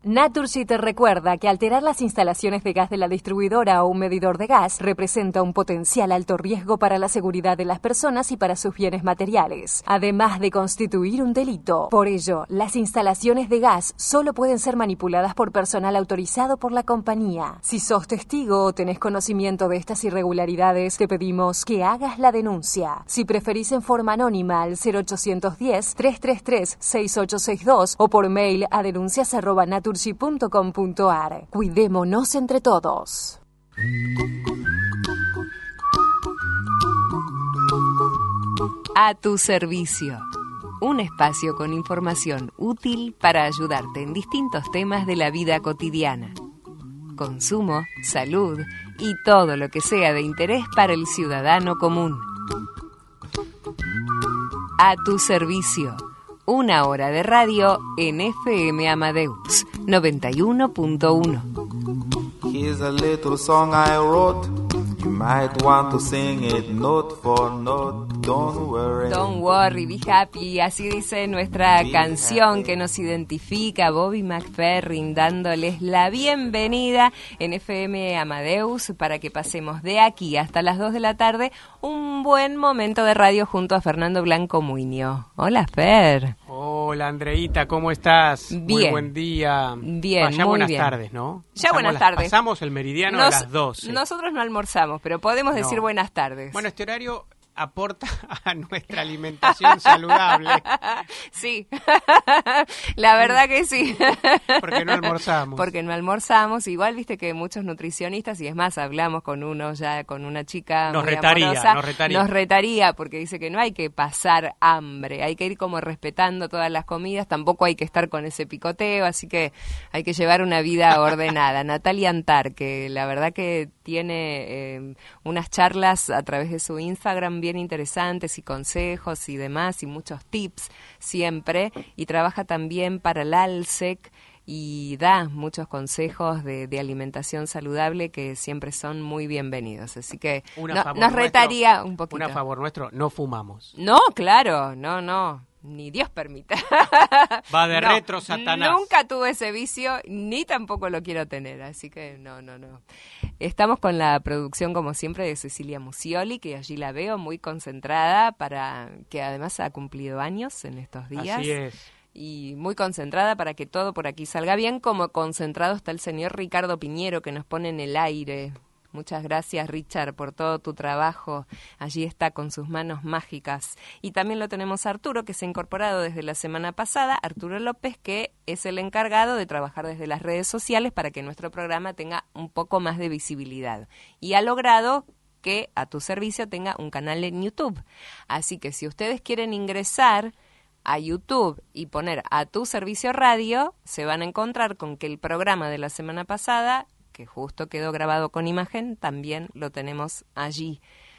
Naturgy te recuerda que alterar las instalaciones de gas de la distribuidora o un medidor de gas representa un potencial alto riesgo para la seguridad de las personas y para sus bienes materiales, además de constituir un delito. Por ello, las instalaciones de gas solo pueden ser manipuladas por personal autorizado por la compañía. Si sos testigo o tenés conocimiento de estas irregularidades, te pedimos que hagas la denuncia. Si preferís en forma anónima al 0810-333-6862 o por mail a denuncias@naturgy.com.ar. Cuidémonos entre todos. A tu servicio. Un espacio con información útil para ayudarte en distintos temas de la vida cotidiana. Consumo, salud y todo lo que sea de interés para el ciudadano común. A tu servicio. Una hora de radio en FM Amadeus 91.1. Here's a little song I wrote. You might want to sing it note for note. Don't worry. Don't worry, be happy. Así dice nuestra canción que nos identifica, Bobby McFerrin, dándoles la bienvenida en FM Amadeus para que pasemos de aquí hasta las 2 de la tarde un buen momento de radio junto a Fernando Blanco Muñoz. Hola, Fer. Hola, Andreita, ¿cómo estás? Bien. Muy buen día. Bien, ya muy buenas bien. tardes, ¿no? Ya buenas tardes. Pasamos el meridiano a las 12. Nosotros no almorzamos, pero podemos decir buenas tardes. Bueno, este horario aporta a nuestra alimentación saludable. Sí, la verdad que sí. Porque no almorzamos. Porque no almorzamos. Igual viste que muchos nutricionistas, y es más, hablamos con una chica nos muy retaría, amorosa, nos retaría porque dice que no hay que pasar hambre, hay que ir como respetando todas las comidas, tampoco hay que estar con ese picoteo, así que hay que llevar una vida ordenada. Natalia Antar, que la verdad que tiene unas charlas a través de su Instagram bien interesantes y consejos y demás y muchos tips siempre, y trabaja también para el ALSEC y da muchos consejos de alimentación saludable que siempre son muy bienvenidos, así que nos retaría un poquito. Un a favor nuestro, no fumamos. No, claro, no. Ni Dios permita. Va de retro, Satanás. Nunca tuve ese vicio, ni tampoco lo quiero tener, así que no. Estamos con la producción, como siempre, de Cecilia Musioli, que allí la veo muy concentrada, que además ha cumplido años en estos días. Así es. Y muy concentrada para que todo por aquí salga bien, como concentrado está el señor Ricardo Piñero, que nos pone en el aire. Muchas gracias, Richard, por todo tu trabajo. Allí está con sus manos mágicas. Y también lo tenemos a Arturo, que se ha incorporado desde la semana pasada. Arturo López, que es el encargado de trabajar desde las redes sociales para que nuestro programa tenga un poco más de visibilidad. Y ha logrado que A Tu Servicio tenga un canal en YouTube. Así que si ustedes quieren ingresar a YouTube y poner A Tu Servicio Radio, se van a encontrar con que el programa de la semana pasada, que justo quedó grabado con imagen, también lo tenemos allí.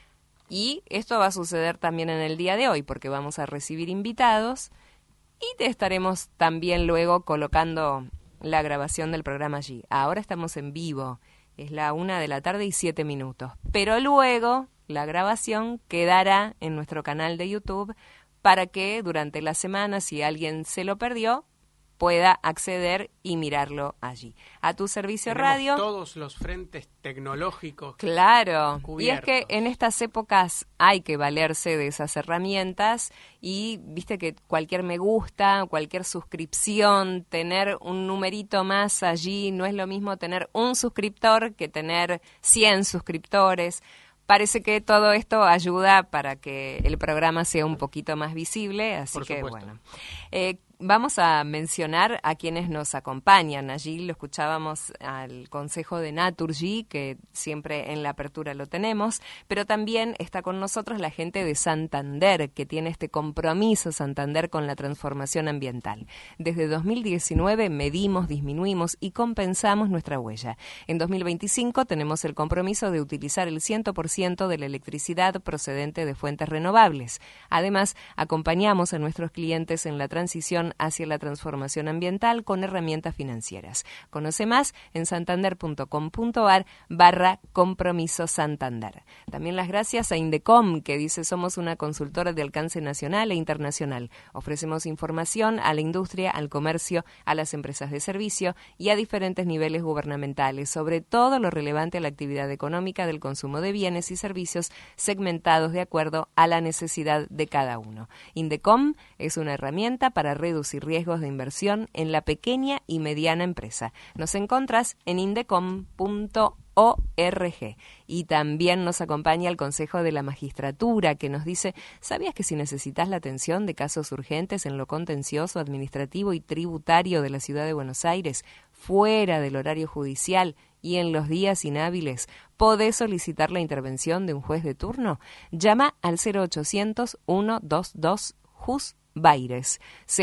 Y esto va a suceder también en el día de hoy, porque vamos a recibir invitados y te estaremos también luego colocando la grabación del programa allí. Ahora estamos en vivo, es la 1:07 p.m, pero luego la grabación quedará en nuestro canal de YouTube para que durante la semana, si alguien se lo perdió, pueda acceder y mirarlo allí. A Tu Servicio Radio. Todos los frentes tecnológicos. Claro. Cubiertos. Y es que en estas épocas hay que valerse de esas herramientas y viste que cualquier me gusta, cualquier suscripción, tener un numerito más allí, no es lo mismo tener un suscriptor que tener 100 suscriptores. Parece que todo esto ayuda para que el programa sea un poquito más visible, así Por que supuesto. bueno. Vamos a mencionar a quienes nos acompañan. Allí lo escuchábamos al Consejo de Naturgy, que siempre en la apertura lo tenemos, pero también está con nosotros la gente de Santander, que tiene este compromiso Santander con la transformación ambiental. Desde 2019 medimos, disminuimos y compensamos nuestra huella. En 2025 tenemos el compromiso de utilizar el 100% de la electricidad procedente de fuentes renovables. Además, acompañamos a nuestros clientes en la transición hacia la transformación ambiental con herramientas financieras. Conoce más en santander.com.ar/compromiso Santander. También las gracias a Indecom, que dice: somos una consultora de alcance nacional e internacional. Ofrecemos información a la industria, al comercio, a las empresas de servicio y a diferentes niveles gubernamentales sobre todo lo relevante a la actividad económica del consumo de bienes y servicios segmentados de acuerdo a la necesidad de cada uno. Indecom es una herramienta para reducir riesgos de inversión en la pequeña y mediana empresa. Nos encontrás en indecom.org. Y también nos acompaña el Consejo de la Magistratura, que nos dice: ¿sabías que si necesitas la atención de casos urgentes en lo contencioso, administrativo y tributario de la Ciudad de Buenos Aires, fuera del horario judicial y en los días inhábiles, podés solicitar la intervención de un juez de turno? Llama al 0800-122-JUS-Baires.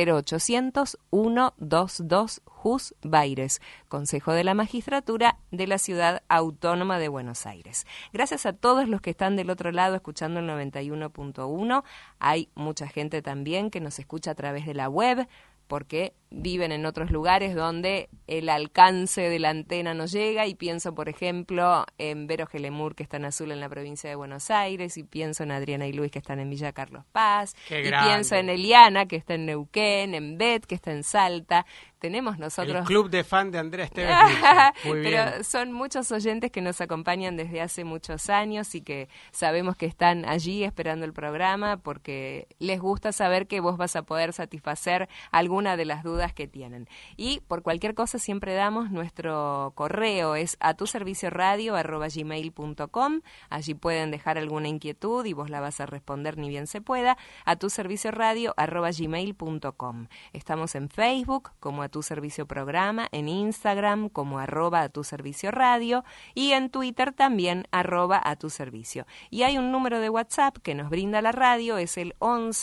0800-122-JUS-Baires. Consejo de la Magistratura de la Ciudad Autónoma de Buenos Aires. Gracias a todos los que están del otro lado escuchando el 91.1. Hay mucha gente también que nos escucha a través de la web, porque viven en otros lugares donde el alcance de la antena no llega, y pienso, por ejemplo, en Vero Gelemur, que está en Azul, en la provincia de Buenos Aires, y pienso en Adriana y Luis, que están en Villa Carlos Paz, y pienso en Eliana, que está en Neuquén, en Bet, que está en Salta. Tenemos nosotros... El club de fan de Andrea Esteves. Muy bien. Pero son muchos oyentes que nos acompañan desde hace muchos años y que sabemos que están allí esperando el programa porque les gusta saber que vos vas a poder satisfacer alguna de las dudas que tienen. Y por cualquier cosa siempre damos nuestro correo, es atuservicioradio@gmail.com. Allí pueden dejar alguna inquietud y vos la vas a responder ni bien se pueda, atuservicioradio@gmail.com. Estamos en Facebook como A Tu Servicio Programa, en Instagram como @atuservicioradio y en Twitter también @atuservicio. Y hay un número de WhatsApp que nos brinda la radio, es el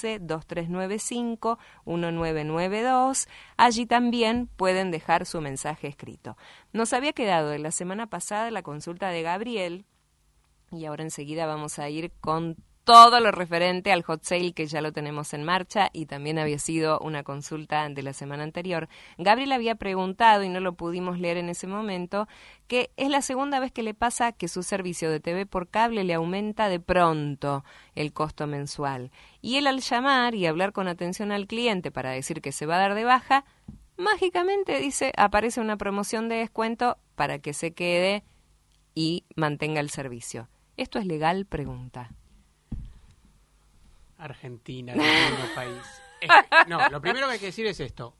11-2395-1992. Allí también pueden dejar su mensaje escrito. Nos había quedado de la semana pasada la consulta de Gabriel y ahora enseguida vamos a ir con todo lo referente al hot sale, que ya lo tenemos en marcha y también había sido una consulta de la semana anterior. Gabriel había preguntado, y no lo pudimos leer en ese momento, que es la segunda vez que le pasa que su servicio de TV por cable le aumenta de pronto el costo mensual. Y él, al llamar y hablar con atención al cliente para decir que se va a dar de baja, mágicamente, dice, aparece una promoción de descuento para que se quede y mantenga el servicio. ¿Esto es legal?, pregunta. Argentina, el mismo país. No, lo primero que hay que decir es esto.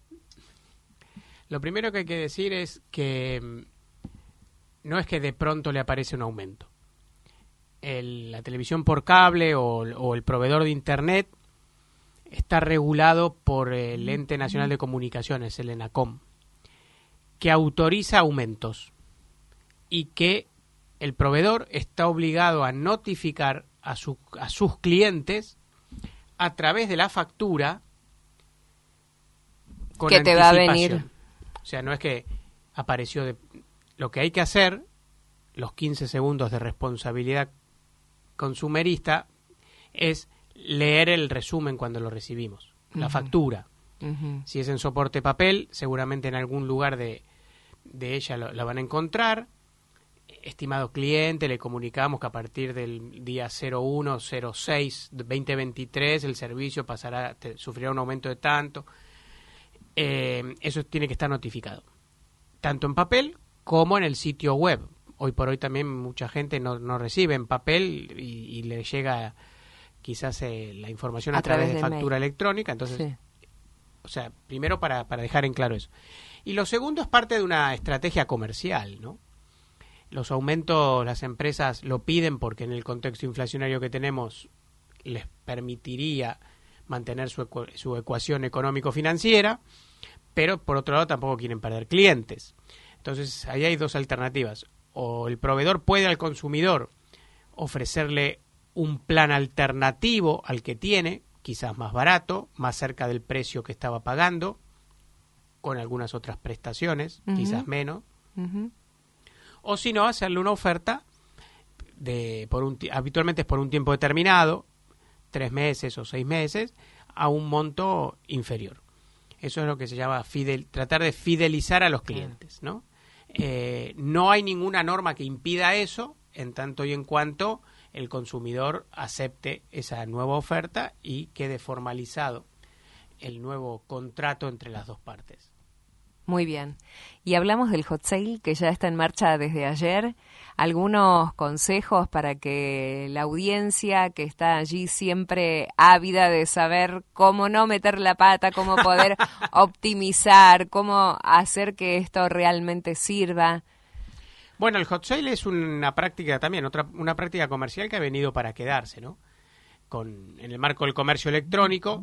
Lo primero que hay que decir es que no es que de pronto le aparece un aumento. La televisión por cable o el proveedor de Internet está regulado por el Ente Nacional de Comunicaciones, el ENACOM, que autoriza aumentos y que el proveedor está obligado a notificar a sus clientes a través de la factura con que te va a venir. O sea, no es que apareció lo que hay que hacer, los 15 segundos de responsabilidad consumerista, es leer el resumen cuando lo recibimos, la factura. Si es en soporte papel, seguramente en algún lugar de ella la van a encontrar. Estimado cliente, le comunicamos que a partir del día 01/06/2023 el servicio sufrirá un aumento de tanto. Eso tiene que estar notificado, tanto en papel como en el sitio web. Hoy por hoy también mucha gente no recibe en papel y le llega quizás la información a través de factura electrónica. Entonces, sí. O sea, primero para dejar en claro eso. Y lo segundo es parte de una estrategia comercial, ¿no? Los aumentos las empresas lo piden porque en el contexto inflacionario que tenemos les permitiría mantener su ecuación económico-financiera, pero por otro lado tampoco quieren perder clientes. Entonces ahí hay dos alternativas. O el proveedor puede al consumidor ofrecerle un plan alternativo al que tiene, quizás más barato, más cerca del precio que estaba pagando, con algunas otras prestaciones, quizás menos. O si no, hacerle una oferta habitualmente es por un tiempo determinado, 3 meses o 6 meses, a un monto inferior. Eso es lo que se llama tratar de fidelizar a los clientes, ¿no? No hay ninguna norma que impida eso, en tanto y en cuanto el consumidor acepte esa nueva oferta y quede formalizado el nuevo contrato entre las dos partes. Muy bien. Y hablamos del hot sale que ya está en marcha desde ayer. ¿Algunos consejos para que la audiencia que está allí siempre ávida de saber cómo no meter la pata, cómo poder optimizar, cómo hacer que esto realmente sirva? Bueno, el hot sale es una práctica también, una práctica comercial que ha venido para quedarse, ¿no? En el marco del comercio electrónico,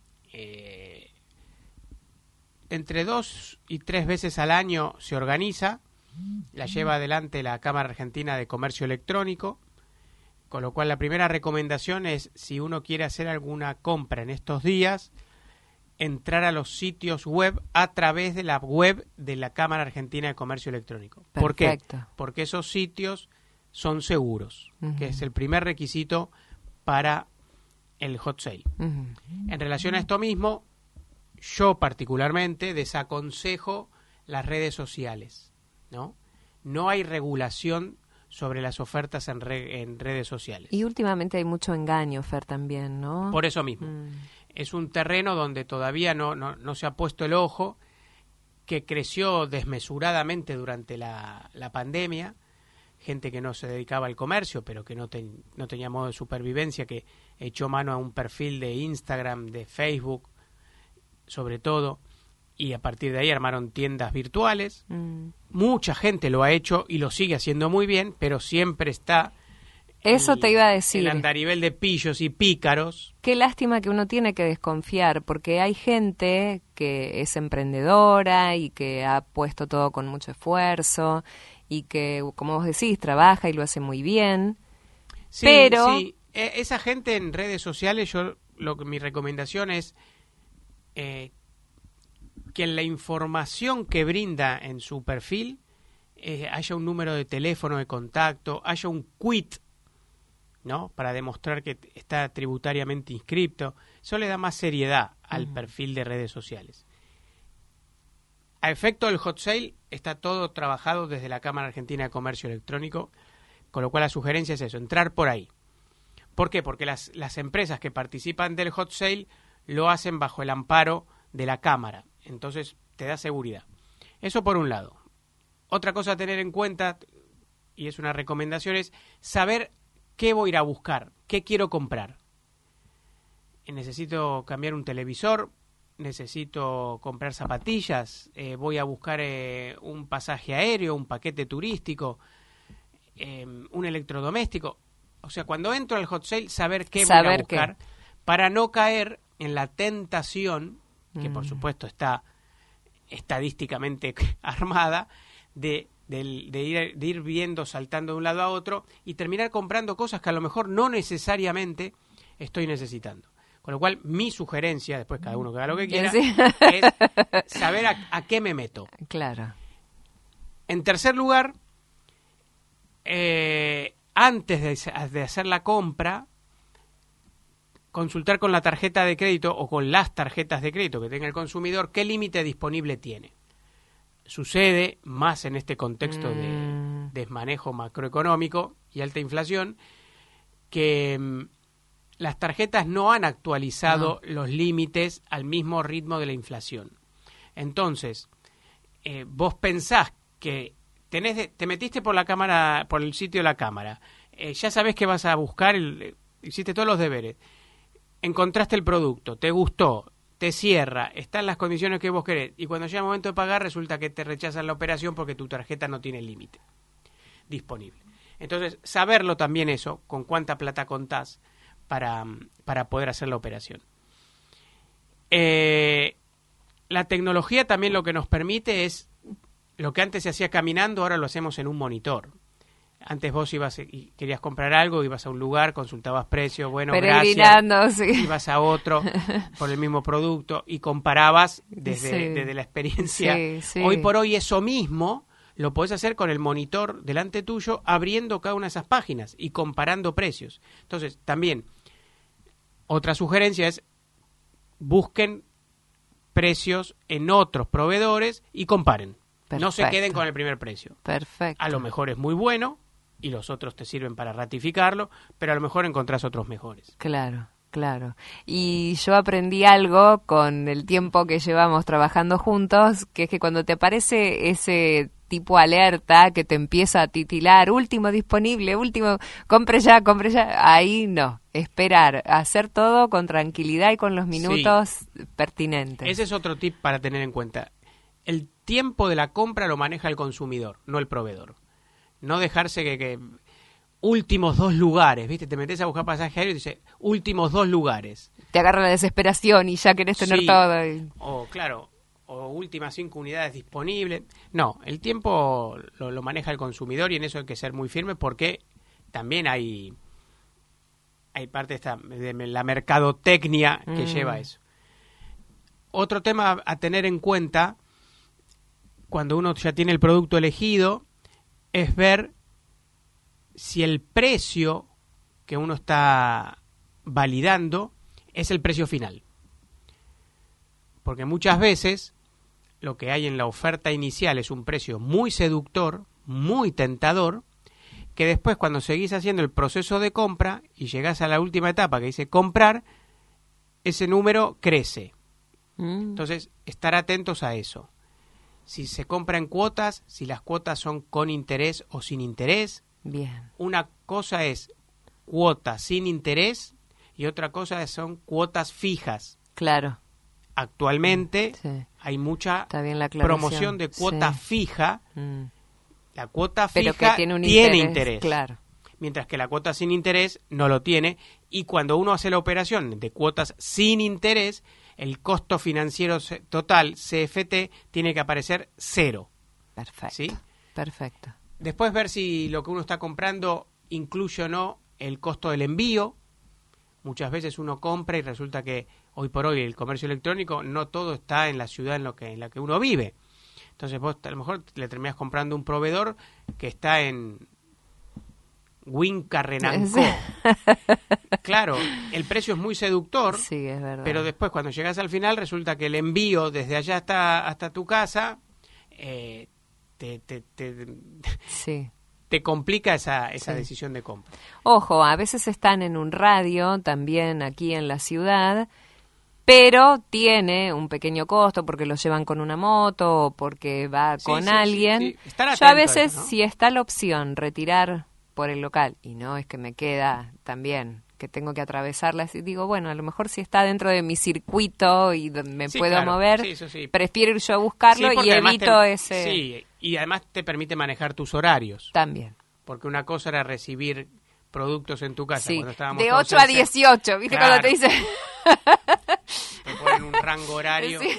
entre 2 y 3 veces al año se organiza, la lleva adelante la Cámara Argentina de Comercio Electrónico, con lo cual la primera recomendación es, si uno quiere hacer alguna compra en estos días, entrar a los sitios web a través de la web de la Cámara Argentina de Comercio Electrónico. ¿Por qué? Porque esos sitios son seguros, que es el primer requisito para el hot sale. En relación a esto mismo, yo particularmente desaconsejo las redes sociales, ¿no? No hay regulación sobre las ofertas en redes sociales. Y últimamente hay mucho engaño, Fer, también, ¿no? Por eso mismo. Es un terreno donde todavía no se ha puesto el ojo, que creció desmesuradamente durante la pandemia, gente que no se dedicaba al comercio, pero que no tenía modo de supervivencia, que echó mano a un perfil de Instagram, de Facebook, sobre todo, y a partir de ahí armaron tiendas virtuales. Mucha gente lo ha hecho y lo sigue haciendo muy bien, pero siempre está eso te iba a decir, el andarivel de pillos y pícaros. Qué lástima que uno tiene que desconfiar, porque hay gente que es emprendedora y que ha puesto todo con mucho esfuerzo y que, como vos decís, trabaja y lo hace muy bien. Sí, pero sí. Esa gente en redes sociales, mi recomendación es que en la información que brinda en su perfil haya un número de teléfono de contacto, haya un quit, ¿no? Para demostrar que está tributariamente inscripto. Eso le da más seriedad al perfil de redes sociales. A efecto del hot sale está todo trabajado desde la Cámara Argentina de Comercio Electrónico, con lo cual la sugerencia es eso, entrar por ahí. ¿Por qué? Porque las empresas que participan del hot sale lo hacen bajo el amparo de la Cámara. Entonces te da seguridad. Eso por un lado. Otra cosa a tener en cuenta, y es una recomendación, es saber qué voy a ir a buscar, qué quiero comprar. Necesito cambiar un televisor, necesito comprar zapatillas, voy a buscar un pasaje aéreo, un paquete turístico, un electrodoméstico. O sea, cuando entro al hot sale, saber qué voy a buscar para no caer en la tentación, que por supuesto está estadísticamente armada, de ir viendo, saltando de un lado a otro y terminar comprando cosas que a lo mejor no necesariamente estoy necesitando. Con lo cual, mi sugerencia, después cada uno que haga lo que quiera, es saber a qué me meto. Claro. En tercer lugar, antes de hacer la compra, consultar con la tarjeta de crédito o con las tarjetas de crédito que tenga el consumidor qué límite disponible tiene. Sucede más en este contexto de desmanejo macroeconómico y alta inflación que las tarjetas no han actualizado los límites al mismo ritmo de la inflación. Entonces, vos pensás que te metiste por la cámara, por el sitio de la cámara, ya sabés que vas a buscar, hiciste todos los deberes, encontraste el producto, te gustó, te cierra, está en las condiciones que vos querés, y cuando llega el momento de pagar resulta que te rechazan la operación porque tu tarjeta no tiene límite disponible. Entonces, saberlo también eso, con cuánta plata contás para poder hacer la operación. La tecnología también lo que nos permite es, lo que antes se hacía caminando, ahora lo hacemos en un monitor. Antes vos ibas y querías comprar algo, ibas a un lugar, consultabas precios, bueno, gracias, sí. Ibas a otro por el mismo producto y comparabas desde la experiencia. Sí, sí. Hoy por hoy eso mismo lo podés hacer con el monitor delante tuyo, abriendo cada una de esas páginas y comparando precios. Entonces, también, otra sugerencia es, busquen precios en otros proveedores y comparen. Perfecto. No se queden con el primer precio. Perfecto. A lo mejor es muy bueno y los otros te sirven para ratificarlo, pero a lo mejor encontrás otros mejores. Claro, claro. Y yo aprendí algo con el tiempo que llevamos trabajando juntos, que es que cuando te aparece ese tipo alerta que te empieza a titilar, último disponible, último, compre ya, ahí no, esperar, hacer todo con tranquilidad y con los minutos pertinentes. Ese es otro tip para tener en cuenta. El tiempo de la compra lo maneja el consumidor, no el proveedor. No dejarse que últimos 2 lugares, ¿viste? Te metes a buscar pasaje aéreo y dice últimos 2 lugares. Te agarra la desesperación y ya querés tener todo. O claro, o últimas 5 unidades disponibles. No, el tiempo lo maneja el consumidor y en eso hay que ser muy firme porque también hay parte de la mercadotecnia que lleva eso. Otro tema a tener en cuenta cuando uno ya tiene el producto elegido es ver si el precio que uno está validando es el precio final. Porque muchas veces lo que hay en la oferta inicial es un precio muy seductor, muy tentador, que después cuando seguís haciendo el proceso de compra y llegás a la última etapa que dice comprar, ese número crece. Entonces, estar atentos a eso. Si se compra en cuotas, si las cuotas son con interés o sin interés. Bien. Una cosa es cuotas sin interés y otra cosa son cuotas fijas. Claro. Actualmente hay mucha promoción de cuota fija. La cuota fija pero que tiene interés. Claro. Mientras que la cuota sin interés no lo tiene. Y cuando uno hace la operación de cuotas sin interés, el costo financiero total, CFT, tiene que aparecer 0. Perfecto. ¿Sí? Perfecto. Después ver si lo que uno está comprando incluye o no el costo del envío. Muchas veces uno compra y resulta que hoy por hoy el comercio electrónico no todo está en la ciudad en la que uno vive. Entonces vos a lo mejor le terminás comprando un proveedor que está en Huincarrenancó. Claro, el precio es muy seductor, sí, es verdad. Pero después cuando llegas al final resulta que el envío desde allá hasta tu casa te complica esa decisión de compra. Ojo, a veces están en un radio también aquí en la ciudad, pero tiene un pequeño costo porque lo llevan con una moto o porque va con alguien. Sí. Yo a veces, eso, ¿no? Si está la opción retirar por el local y no es que me queda también que tengo que atravesarla, y digo, bueno, a lo mejor si está dentro de mi circuito y me puedo mover, prefiero ir yo a buscarlo y evito ese... Sí, y además te permite manejar tus horarios. También. Porque una cosa era recibir productos en tu casa cuando estábamos de 8 a 18, ¿viste? Claro. Cuando te dicen... Te ponen un rango horario. Sí.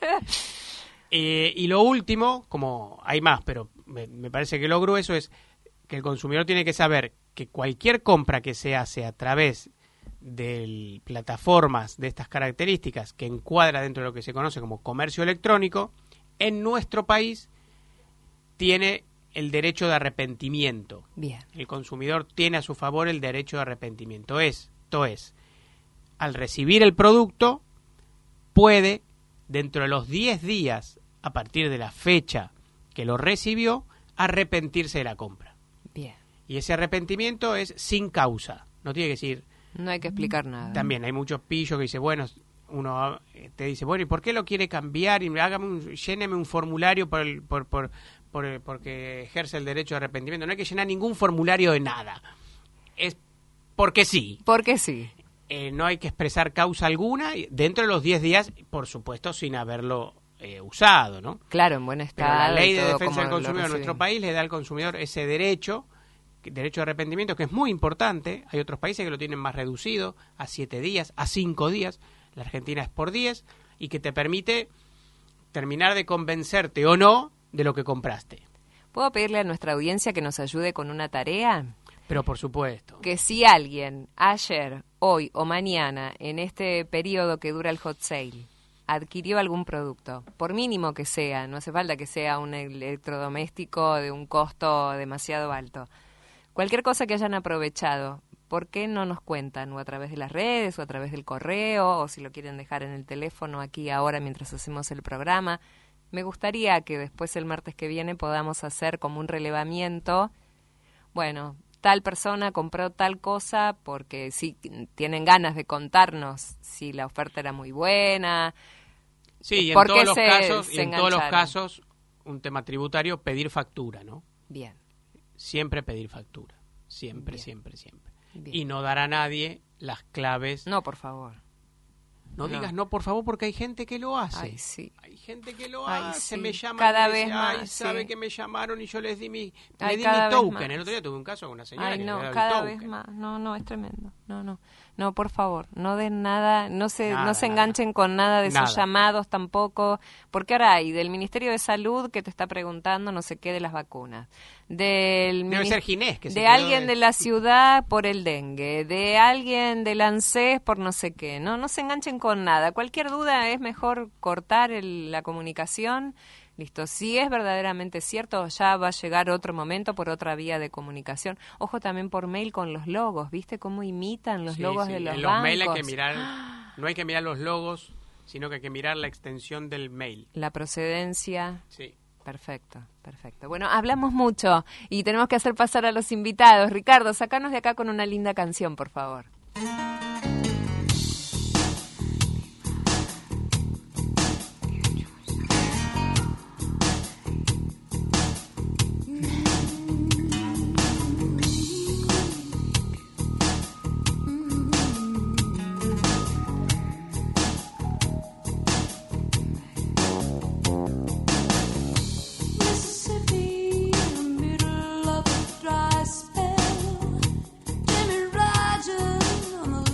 Y lo último, como hay más, pero me parece que lo grueso es que el consumidor tiene que saber que cualquier compra que se hace a través de plataformas de estas características que encuadra dentro de lo que se conoce como comercio electrónico, en nuestro país tiene el derecho de arrepentimiento. Bien. El consumidor tiene a su favor el derecho de arrepentimiento. Esto es, al recibir el producto, puede, dentro de los 10 días, a partir de la fecha que lo recibió, arrepentirse de la compra. Bien. Y ese arrepentimiento es sin causa. No tiene que decir... No hay que explicar nada. También hay muchos pillos que dicen, bueno, uno te dice, bueno, ¿y por qué lo quiere cambiar? Y lléneme un formulario porque ejerce el derecho de arrepentimiento. No hay que llenar ningún formulario de nada. Es porque sí. Porque sí. No hay que expresar causa alguna dentro de los 10 días, por supuesto, sin haberlo usado, ¿no? Claro, en buen estado. Pero la ley de defensa del consumidor en nuestro país le da al consumidor ese derecho de arrepentimiento, que es muy importante. Hay otros países que lo tienen más reducido, a 7 días, a 5 días. La Argentina es por 10, y que te permite terminar de convencerte o no de lo que compraste. ¿Puedo pedirle a nuestra audiencia que nos ayude con una tarea? Pero por supuesto. Que si alguien, ayer, hoy o mañana, en este periodo que dura el hot sale, adquirió algún producto, por mínimo que sea, no hace falta que sea un electrodoméstico de un costo demasiado alto, cualquier cosa que hayan aprovechado ¿por qué no nos cuentan? O a través de las redes, o a través del correo, o si lo quieren dejar en el teléfono aquí ahora mientras hacemos el programa. Me gustaría que después el martes que viene podamos hacer como un relevamiento. Bueno, tal persona compró tal cosa porque sí tienen ganas de contarnos si la oferta era muy buena. Sí, y en ¿Por todos qué los casos, y en todos los engancharon? casos, un tema tributario, pedir factura, ¿no? Bien. Siempre pedir factura. Siempre, Bien. siempre, siempre. Bien. Y no dar a nadie las claves. No, por favor. No no. digas no, por favor, porque hay gente que lo hace. Ay, sí. Hay gente que lo Ay, hace, sí. me llaman Cada y me vez dice, más, ay, sabe sí. que me llamaron y yo les di mi Ay, mi cada vez token. más. El otro día tuve un caso con una señora Ay, que no, le daba el cada token. vez más. No, es tremendo. No, por favor, no den nada, no se Nada, enganchen con nada de esos Nada. llamados tampoco, porque ahora hay del Ministerio de Salud que te está preguntando no sé qué de las vacunas, Debe ser Ginés que se de quedó alguien de la ciudad por el dengue, de alguien del ANSES por no sé qué, no se enganchen con nada, cualquier duda es mejor cortar la comunicación. Listo, si es verdaderamente cierto, ya va a llegar otro momento por otra vía de comunicación. Ojo también por mail con los logos, ¿viste cómo imitan los Sí, logos sí, de los en bancos? los mails hay que mirar, no hay que mirar los logos, sino que hay que mirar la extensión del mail. La procedencia. Sí. Perfecto. Bueno, hablamos mucho y tenemos que hacer pasar a los invitados. Ricardo, sacanos de acá con una linda canción, por favor. Mississippi, middle of a dry spell. Jimmy Rogers on the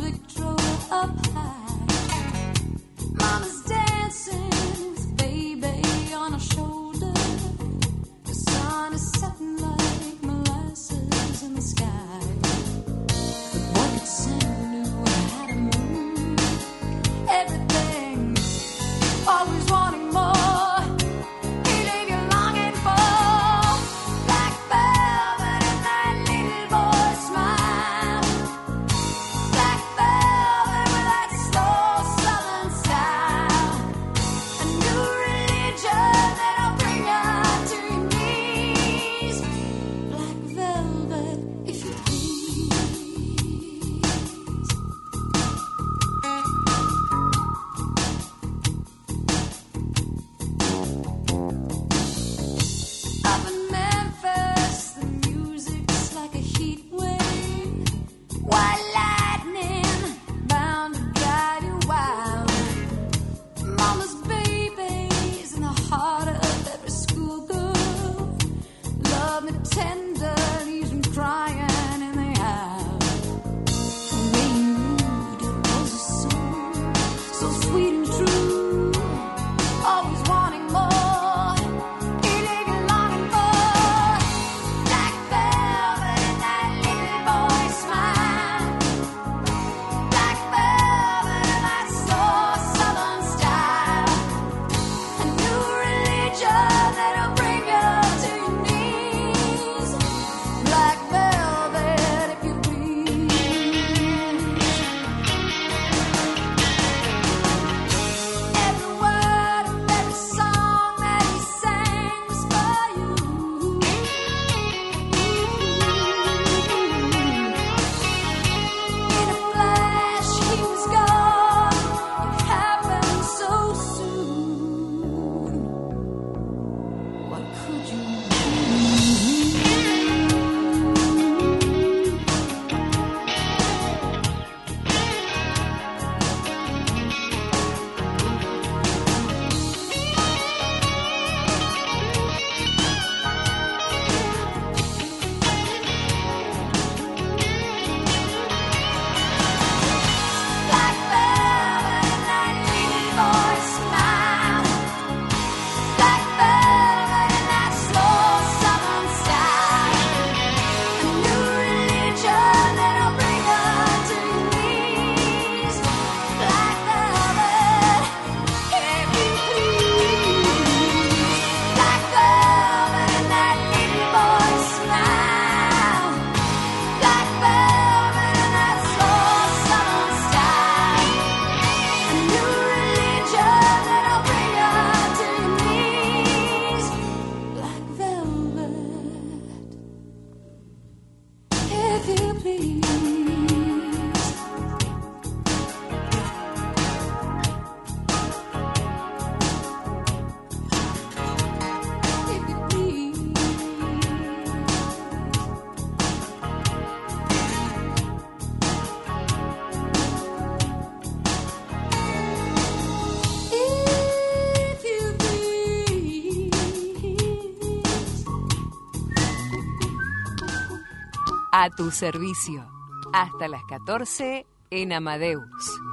A tu servicio, hasta las 14 en Amadeus.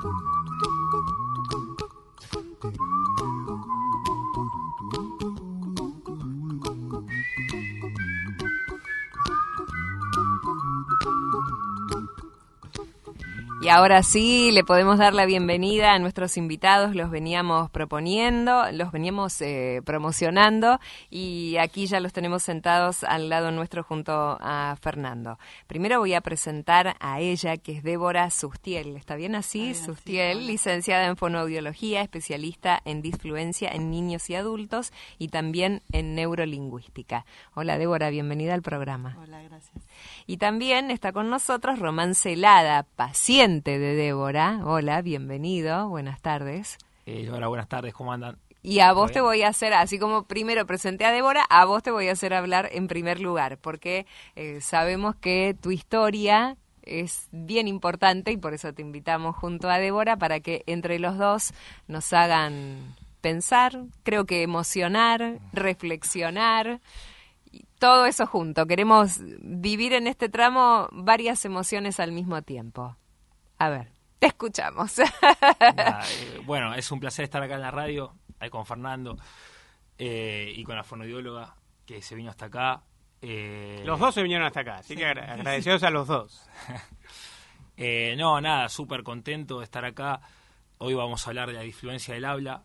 Y ahora sí, le podemos dar la bienvenida a nuestros invitados, los veníamos proponiendo, los veníamos promocionando y aquí ya los tenemos sentados al lado nuestro junto a Fernando. Primero voy a presentar a ella, que es Débora Sustiel. ¿Está bien así? Sustiel, licenciada en fonoaudiología, especialista en disfluencia en niños y adultos y también en neurolingüística. Hola Débora, bienvenida al programa. Hola, gracias. Y también está con nosotros Román Celada, paciente de Débora. Hola, bienvenido, buenas tardes. Hola, buenas tardes, ¿cómo andan? Y a vos te voy a hacer, así como primero presenté a Débora, a vos te voy a hacer hablar en primer lugar, porque sabemos que tu historia es bien importante y por eso te invitamos junto a Débora para que entre los dos nos hagan pensar, creo que emocionar, reflexionar. Todo eso junto. Queremos vivir en este tramo varias emociones al mismo tiempo. A ver, te escuchamos. Bueno, es un placer estar acá en la radio, ahí con Fernando y con la fonoaudióloga que se vino hasta acá. Los dos se vinieron hasta acá, así que agradecidos a los dos. No, nada, súper contento de estar acá. Hoy vamos a hablar de la disfluencia del habla,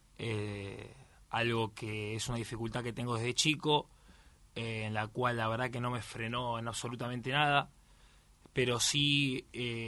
algo que es una dificultad que tengo desde chico, en la cual la verdad que no me frenó en absolutamente nada, pero sí,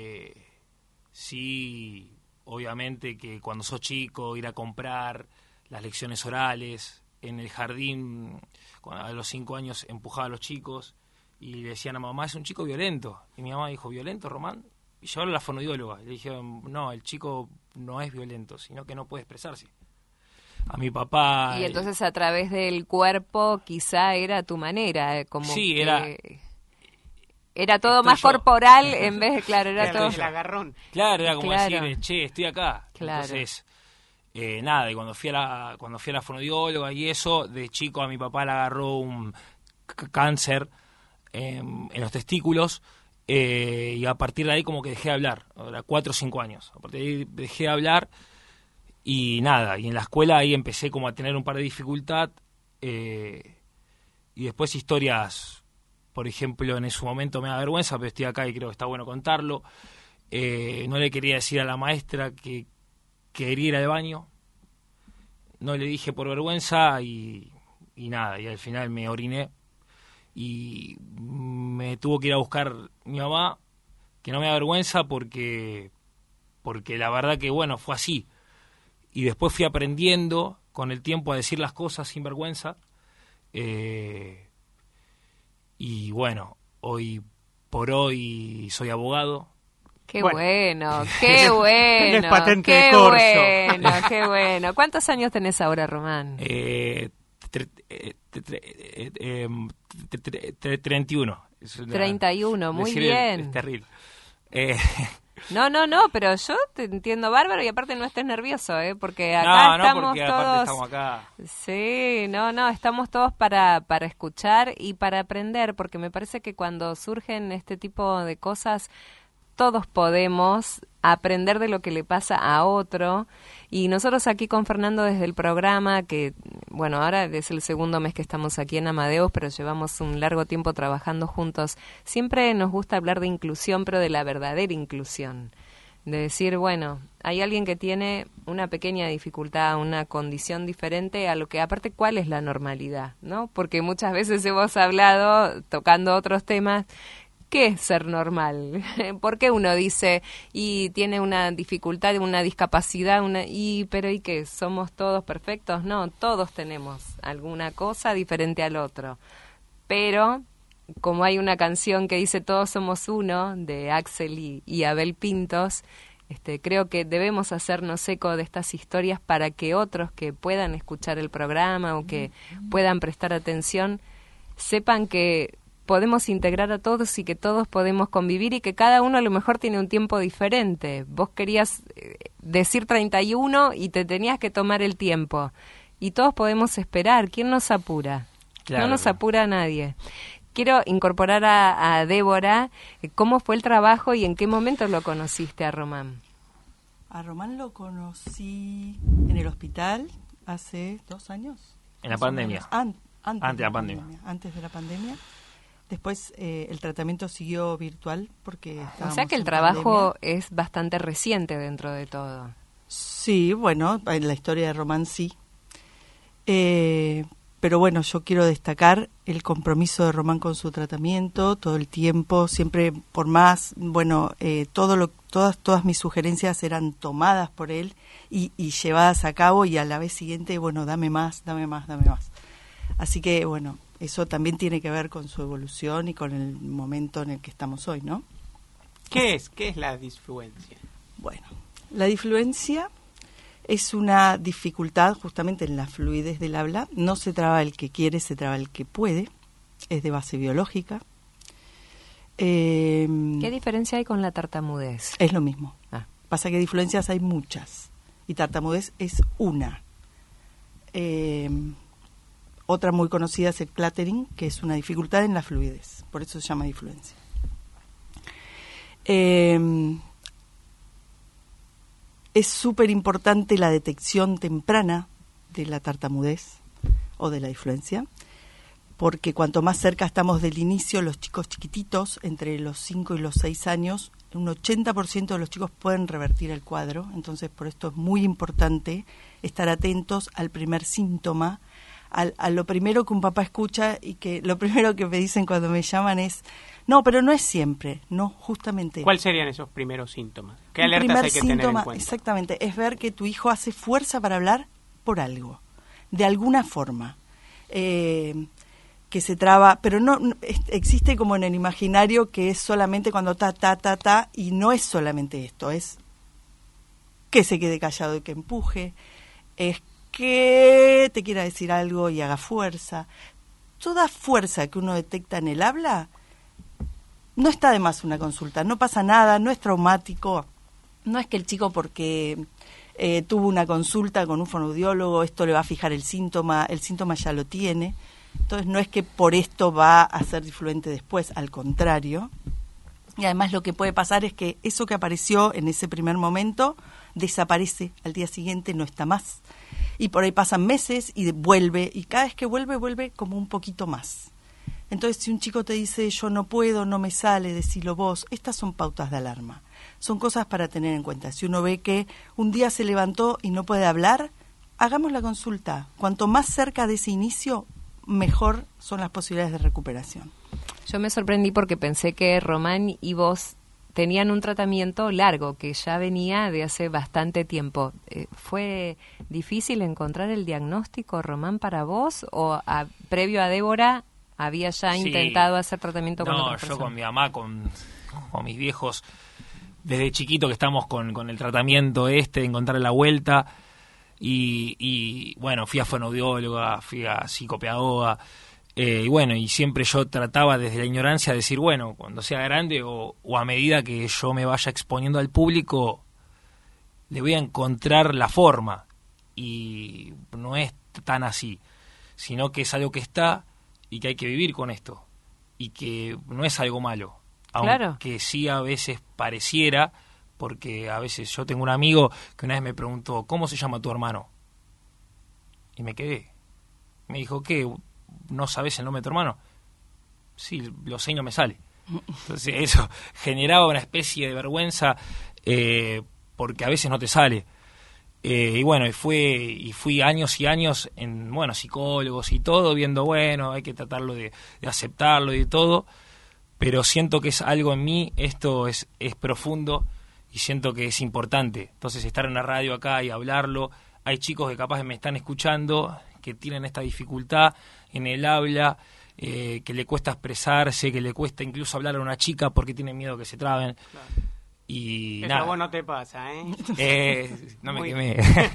obviamente que cuando sos chico, ir a comprar las lecciones orales, en el jardín, a los 5 años empujaba a los chicos y le decían a mamá, es un chico violento, y mi mamá dijo, ¿violento, Román? Y llevaron a la fonoaudióloga, y le dijeron, no, el chico no es violento, sino que no puede expresarse. A mi papá... Y entonces a través del cuerpo quizá era tu manera, como sí, que era todo más corporal en vez de, claro, era todo... El agarrón. Claro, era como Claro. decir, che, estoy acá. Claro. Entonces, nada, y cuando fui a la fonoaudióloga y eso, de chico a mi papá le agarró un cáncer en los testículos, y a partir de ahí como que dejé de hablar, ahora 4 o 5 años. A partir de ahí dejé de hablar. Y nada, y en la escuela ahí empecé como a tener un par de dificultad, y después historias, por ejemplo, en su momento me da vergüenza, pero estoy acá y creo que está bueno contarlo. No le quería decir a la maestra que quería ir al baño, no le dije por vergüenza y nada, y al final me oriné y me tuvo que ir a buscar mi mamá, que no me da vergüenza porque la verdad que bueno, fue así. Y después fui aprendiendo con el tiempo a decir las cosas sin vergüenza. Y bueno, hoy por hoy soy abogado. Qué Bueno. bueno, qué bueno. Tenés patente qué de corso. bueno, qué bueno. ¿Cuántos años tenés ahora, Román? 31. 31, muy bien. Es terrible. No, pero yo te entiendo bárbaro y aparte no estés nervioso, porque acá estamos porque todos... aparte estamos acá. Sí, no, estamos todos para escuchar y para aprender, porque me parece que cuando surgen este tipo de cosas, todos podemos aprender de lo que le pasa a otro. Y nosotros aquí con Fernando desde el programa, que bueno, ahora es el segundo mes que estamos aquí en Amadeus, pero llevamos un largo tiempo trabajando juntos, siempre nos gusta hablar de inclusión, pero de la verdadera inclusión. De decir, bueno, hay alguien que tiene una pequeña dificultad, una condición diferente a lo que, aparte, ¿cuál es la normalidad? ¿No? Porque muchas veces hemos hablado, tocando otros temas, ¿qué es ser normal? ¿Por qué uno dice, y tiene una dificultad, una discapacidad, pero ¿y qué? ¿Somos todos perfectos? No, todos tenemos alguna cosa diferente al otro. Pero como hay una canción que dice Todos somos uno, de Axel y Abel Pintos, creo que debemos hacernos eco de estas historias para que otros que puedan escuchar el programa o que puedan prestar atención sepan que podemos integrar a todos y que todos podemos convivir y que cada uno a lo mejor tiene un tiempo diferente. Vos querías decir 31 y te tenías que tomar el tiempo. Y todos podemos esperar. ¿Quién nos apura? Claro. No nos apura a nadie. Quiero incorporar a Débora. ¿Cómo fue el trabajo y en qué momento lo conociste a Román? A Román lo conocí en el hospital hace 2 años. En la pandemia. Antes de la pandemia. Antes de la pandemia. Después el tratamiento siguió virtual porque o sea que el trabajo es bastante reciente dentro de todo. Sí, bueno, en la historia de Román sí. Pero bueno, yo quiero destacar el compromiso de Román con su tratamiento todo el tiempo, siempre por más, bueno, todas mis sugerencias eran tomadas por él y llevadas a cabo, y a la vez siguiente, bueno, dame más. Así que, bueno, eso también tiene que ver con su evolución y con el momento en el que estamos hoy, ¿no? ¿Qué es la disfluencia? Bueno, la disfluencia es una dificultad justamente en la fluidez del habla. No se traba el que quiere, se traba el que puede. Es de base biológica. ¿Qué diferencia hay con la tartamudez? Es lo mismo. Pasa que disfluencias hay muchas y tartamudez es una. Otra muy conocida es el clattering, que es una dificultad en la fluidez. Por eso se llama disfluencia. Es súper importante la detección temprana de la tartamudez o de la disfluencia, porque cuanto más cerca estamos del inicio, los chicos chiquititos, entre los 5 y los 6 años, un 80% de los chicos pueden revertir el cuadro. Entonces, por esto es muy importante estar atentos al primer síntoma, a lo primero que un papá escucha, y que lo primero que me dicen cuando me llaman es: no, pero no es siempre, no, justamente. ¿Cuáles serían esos primeros síntomas? ¿Qué alertas hay que tener en cuenta? Exactamente, es ver que tu hijo hace fuerza para hablar por algo, de alguna forma, que se traba, pero no existe como en el imaginario que es solamente cuando ta, y no es solamente esto, es que se quede callado y que empuje, es que te quiera decir algo y haga fuerza. Toda fuerza que uno detecta en el habla, no está de más una consulta, no pasa nada, no es traumático, no es que el chico porque tuvo una consulta con un fonoaudiólogo, esto le va a fijar el síntoma ya lo tiene, entonces no es que por esto va a ser disfluente después, al contrario. Y además lo que puede pasar es que eso que apareció en ese primer momento desaparece al día siguiente, no está más. Y por ahí pasan meses y vuelve, y cada vez que vuelve como un poquito más. Entonces, si un chico te dice, yo no puedo, no me sale, decilo vos, estas son pautas de alarma. Son cosas para tener en cuenta. Si uno ve que un día se levantó y no puede hablar, hagamos la consulta. Cuanto más cerca de ese inicio, mejor son las posibilidades de recuperación. Yo me sorprendí porque pensé que Román y vos tenían un tratamiento largo que ya venía de hace bastante tiempo. ¿Fue difícil encontrar el diagnóstico, Román, para vos? ¿O previo a Débora había ya intentado hacer tratamiento con otras personas? No, yo con mi mamá, con mis viejos, desde chiquito que estamos con el tratamiento encontrar la vuelta. Y bueno, fui a fonoaudióloga, fui a psicopedagoga. Y bueno, y siempre yo trataba desde la ignorancia de decir, bueno, cuando sea grande o a medida que yo me vaya exponiendo al público, le voy a encontrar la forma. Y no es tan así, sino que es algo que está y que hay que vivir con esto. Y que no es algo malo, claro. Aunque sí a veces pareciera, porque a veces yo tengo un amigo que una vez me preguntó, ¿cómo se llama tu hermano? Y me quedé. Me dijo, ¿qué? ¿No sabes el nombre de tu hermano? Sí, lo sé y no me sale. Entonces eso generaba una especie de vergüenza porque a veces no te sale. Y bueno, y fui años y años en, bueno, psicólogos y todo, viendo, bueno, hay que tratarlo de aceptarlo y de todo, pero siento que es algo en mí, esto es profundo y siento que es importante. Entonces estar en la radio acá y hablarlo, hay chicos que capaz me están escuchando, que tienen esta dificultad en el habla, que le cuesta expresarse, que le cuesta incluso hablar a una chica porque tiene miedo que se traben. Claro. Y Eso nada. a vos no te pasa, ¿eh? No me Muy- quemé.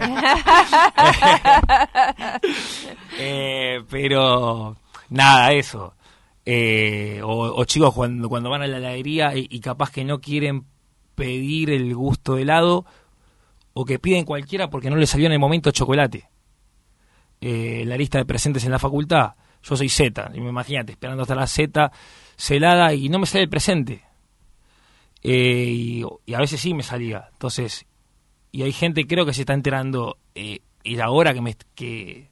Pero nada, eso. O chicos cuando van a la heladería y capaz que no quieren pedir el gusto de helado, o que piden cualquiera porque no les salió en el momento chocolate. La lista de presentes en la facultad, yo soy Z, y me imagínate, esperando hasta la Z celada y no me sale el presente. Y a veces sí me salía. Entonces, y hay gente, creo que se está enterando, y ahora que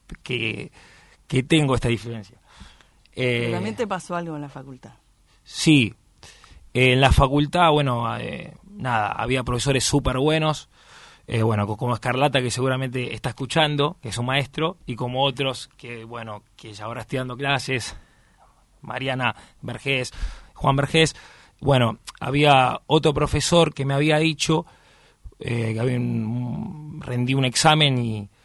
tengo esta diferencia. Realmente te pasó algo en la facultad. Sí, en la facultad, bueno, nada, había profesores súper buenos, bueno, como Escarlata, que seguramente está escuchando, que es un maestro, y como otros que, bueno, que ya ahora estoy dando clases, Mariana Vergés, Juan Vergés. Bueno, había otro profesor que me había dicho que rendí un examen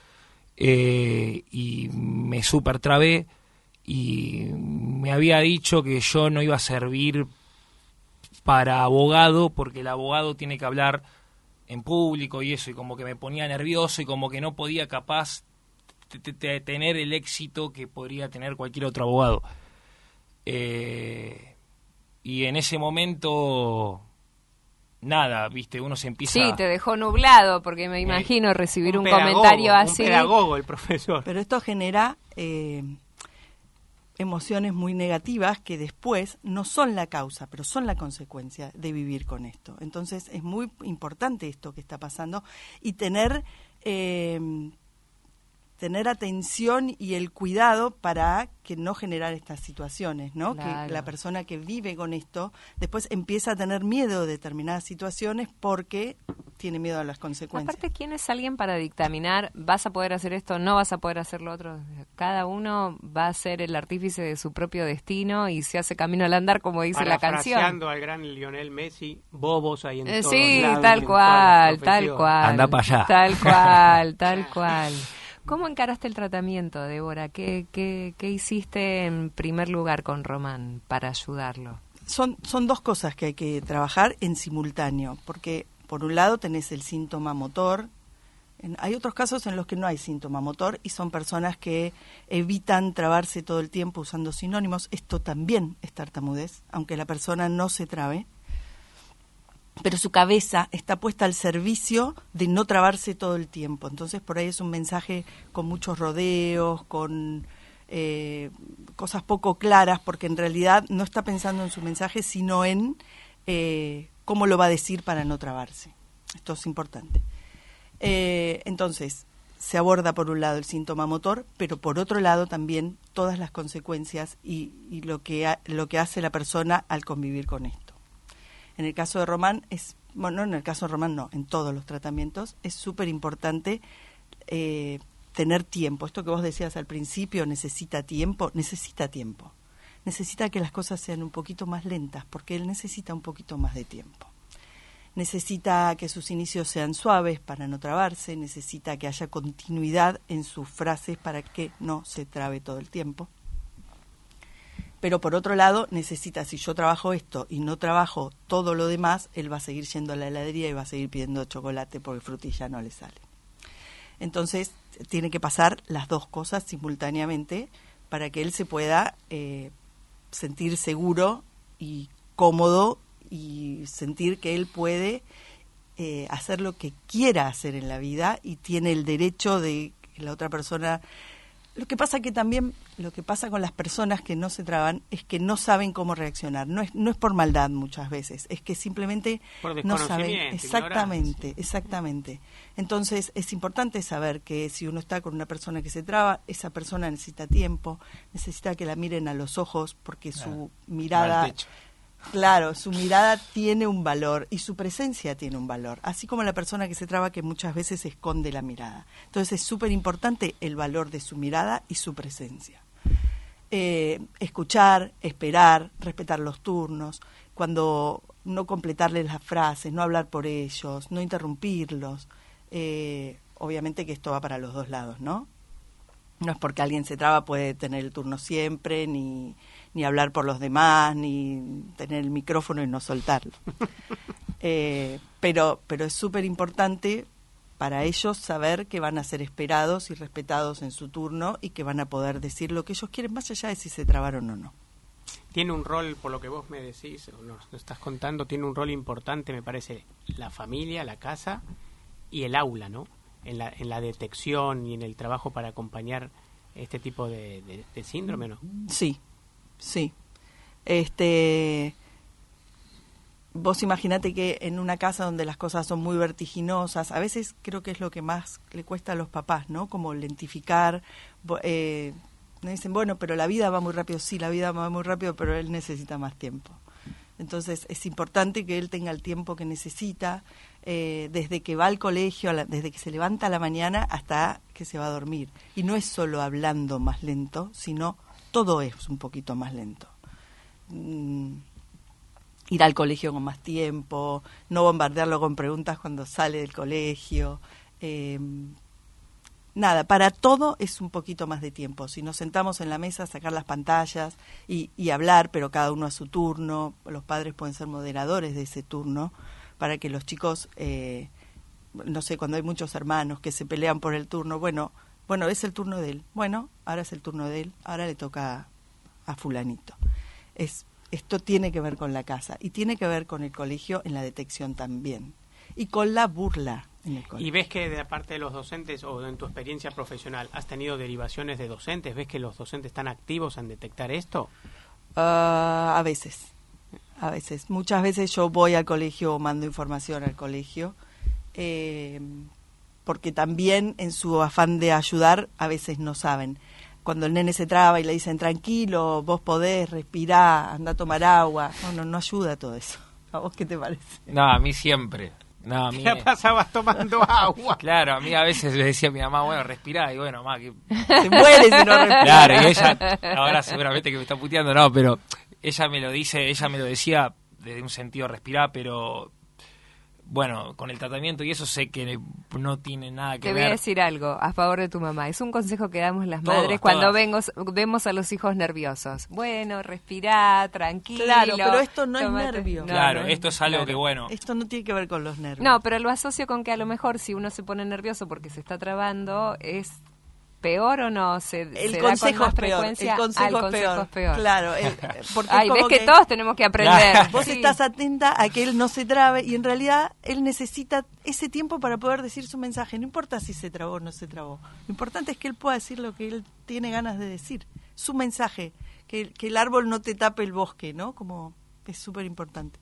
y me súper trabé, y me había dicho que yo no iba a servir para abogado porque el abogado tiene que hablar en público y eso, y como que me ponía nervioso y como que no podía capaz tener el éxito que podría tener cualquier otro abogado. Y en ese momento, nada, viste, uno se empieza... Sí, te dejó nublado, porque me imagino recibir un comentario así. Un pedagogo, el profesor. Pero esto genera emociones muy negativas que después no son la causa, pero son la consecuencia de vivir con esto. Entonces es muy importante esto que está pasando y tener atención y el cuidado para que no generar estas situaciones, ¿no? Claro. Que la persona que vive con esto después empieza a tener miedo de determinadas situaciones porque tiene miedo a las consecuencias. Aparte, ¿quién es alguien para dictaminar vas a poder hacer esto, no vas a poder hacer lo otro? Cada uno va a ser el artífice de su propio destino y se hace camino al andar, como dice la canción. Parafraseando al gran Lionel Messi, bobos hay en todos Sí, lados, tal en cual, todas las tal profesiones. cual. Anda para allá. Tal cual, tal cual. ¿Cómo encaraste el tratamiento, Débora? ¿Qué hiciste en primer lugar con Román para ayudarlo? Son dos cosas que hay que trabajar en simultáneo, porque por un lado tenés el síntoma motor, hay otros casos en los que no hay síntoma motor y son personas que evitan trabarse todo el tiempo usando sinónimos. Esto también es tartamudez, aunque la persona no se trabe, pero su cabeza está puesta al servicio de no trabarse todo el tiempo. Entonces por ahí es un mensaje con muchos rodeos, con cosas poco claras, porque en realidad no está pensando en su mensaje, sino en cómo lo va a decir para no trabarse. Esto es importante. Entonces, se aborda por un lado el síntoma motor, pero por otro lado también todas las consecuencias y lo que hace la persona al convivir con esto. En el caso de Román en todos los tratamientos es súper importante tener tiempo. Esto que vos decías al principio, necesita tiempo. Necesita que las cosas sean un poquito más lentas, porque él necesita un poquito más de tiempo. Necesita que sus inicios sean suaves para no trabarse, necesita que haya continuidad en sus frases para que no se trabe todo el tiempo. Pero por otro lado, necesita, si yo trabajo esto y no trabajo todo lo demás, él va a seguir yendo a la heladería y va a seguir pidiendo chocolate porque frutilla no le sale. Entonces, tiene que pasar las dos cosas simultáneamente para que él se pueda sentir seguro y cómodo y sentir que él puede hacer lo que quiera hacer en la vida y tiene el derecho de que la otra persona... Lo que pasa con las personas que no se traban es que no saben cómo reaccionar. No es por maldad muchas veces, es que simplemente por no saben. ignorancia. Exactamente. Entonces es importante saber que si uno está con una persona que se traba, esa persona necesita tiempo, necesita que la miren a los ojos porque su mirada... Claro, su mirada tiene un valor y su presencia tiene un valor, así como la persona que se traba que muchas veces esconde la mirada. Entonces es súper importante el valor de su mirada y su presencia. Escuchar, esperar, respetar los turnos, cuando no completarles las frases, no hablar por ellos, no interrumpirlos. Obviamente que esto va para los dos lados, ¿no? No es porque alguien se traba puede tener el turno siempre, ni hablar por los demás, ni tener el micrófono y no soltarlo. Pero es súper importante para ellos saber que van a ser esperados y respetados en su turno y que van a poder decir lo que ellos quieren, más allá de si se trabaron o no. Tiene un rol, por lo que vos me decís, o nos estás contando, tiene un rol importante, me parece, la familia, la casa y el aula, ¿no? En la detección y en el trabajo para acompañar este tipo de síndrome, ¿no? Sí. Vos imaginate que en una casa donde las cosas son muy vertiginosas, a veces creo que es lo que más le cuesta a los papás, ¿no? Como lentificar. Me dicen, bueno, pero la vida va muy rápido. Sí, la vida va muy rápido, pero él necesita más tiempo. Entonces es importante que él tenga el tiempo que necesita, desde que va al colegio, desde que se levanta a la mañana hasta que se va a dormir. Y no es solo hablando más lento, sino todo es un poquito más lento. Ir al colegio con más tiempo, no bombardearlo con preguntas cuando sale del colegio. Nada, para todo es un poquito más de tiempo. Si nos sentamos en la mesa, sacar las pantallas y hablar, pero cada uno a su turno. Los padres pueden ser moderadores de ese turno para que los chicos, no sé, cuando hay muchos hermanos que se pelean por el turno, bueno, es el turno de él. Bueno, ahora es el turno de él, ahora le toca a fulanito. Esto tiene que ver con la casa y tiene que ver con el colegio en la detección también. Y con la burla en el colegio. ¿Y ves que de parte de los docentes o en tu experiencia profesional has tenido derivaciones de docentes? ¿Ves que los docentes están activos en detectar esto? A veces. Muchas veces yo voy al colegio o mando información al colegio, porque también en su afán de ayudar a veces no saben. Cuando el nene se traba y le dicen tranquilo, vos podés, respirá, anda a tomar agua. No ayuda todo eso. ¿A vos qué te parece? No, a mí siempre. No, a mí ¿Qué pasabas tomando agua? Claro, a mí a veces le decía a mi mamá, bueno, respirá, y bueno, mamá, que... Se muere si no respira. Claro, y ella, ahora seguramente que me está puteando, no, pero ella me lo decía desde un sentido respirá, pero... Bueno, con el tratamiento y eso sé que no tiene nada que ver. Te voy a decir algo a favor de tu mamá. Es un consejo que damos las Todas, madres cuando vemos a los hijos nerviosos. Bueno, respirá, tranquilo. Claro, pero esto no es nervio. Claro, esto es algo que bueno. Esto no tiene que ver con los nervios. No, pero lo asocio con que a lo mejor si uno se pone nervioso porque se está trabando, ¿es peor o no? El consejo es peor. El consejo es peor. Claro. Porque ay, ves que todos tenemos que aprender. Claro. Vos estás atenta a que él no se trabe y en realidad él necesita ese tiempo para poder decir su mensaje. No importa si se trabó o no se trabó. Lo importante es que él pueda decir lo que él tiene ganas de decir. Su mensaje. Que el árbol no te tape el bosque, ¿no? Como es súper importante.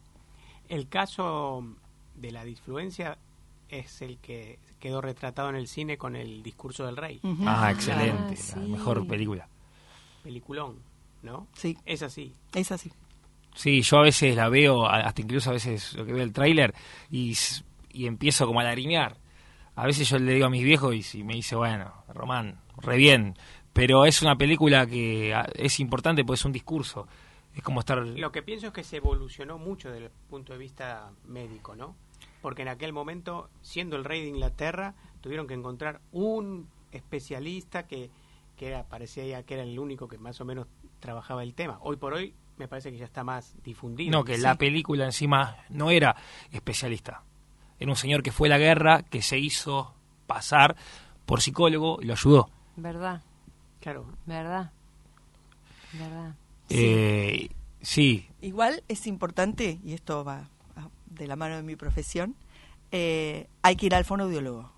El caso de la disfluencia es el que quedó retratado en el cine con El discurso del rey. Uh-huh. Ah, excelente, sí. La mejor película. Peliculón, ¿no? Sí. Es así. Es así. Sí, yo a veces la veo, hasta incluso a veces lo que veo el tráiler y empiezo como a lagrimear. A veces yo le digo a mis viejos y me dice, bueno, Román, re bien, pero es una película que es importante porque es un discurso. Es como estar... Lo que pienso es que se evolucionó mucho desde el punto de vista médico, ¿no? Porque en aquel momento, siendo el rey de Inglaterra, tuvieron que encontrar un especialista que parecía que era el único que más o menos trabajaba el tema. Hoy por hoy me parece que ya está más difundido. No, que sí. La película encima no era especialista. Era un señor que fue a la guerra, que se hizo pasar por psicólogo y lo ayudó. ¿Verdad? Claro. ¿Verdad? Sí. Igual es importante, y esto va de la mano de mi profesión, hay que ir al fonoaudiólogo.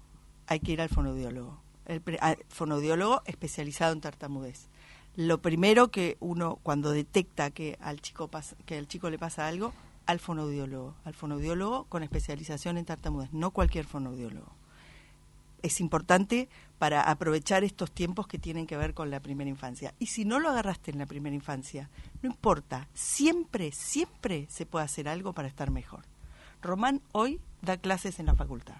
El fonoaudiólogo especializado en tartamudez. Lo primero que uno, cuando detecta que al chico le pasa algo, al fonoaudiólogo con especialización en tartamudez, no cualquier fonoaudiólogo. Es importante para aprovechar estos tiempos que tienen que ver con la primera infancia. Y si no lo agarraste en la primera infancia, no importa, siempre se puede hacer algo para estar mejor. Román hoy da clases en la facultad.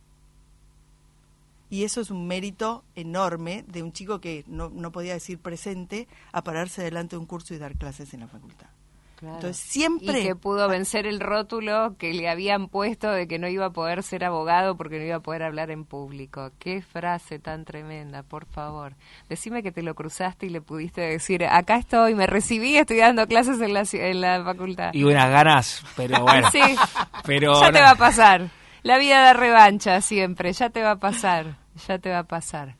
Y eso es un mérito enorme de un chico que no podía decir presente a pararse delante de un curso y dar clases en la facultad. Claro. Entonces siempre... Y que pudo vencer el rótulo que le habían puesto de que no iba a poder ser abogado porque no iba a poder hablar en público. Qué frase tan tremenda, por favor. Decime que te lo cruzaste y le pudiste decir, acá estoy, me recibí, estoy dando clases en la facultad. Y unas ganas, pero bueno. Sí, pero ya te va a pasar. La vida da revancha siempre, ya te va a pasar, ya te va a pasar.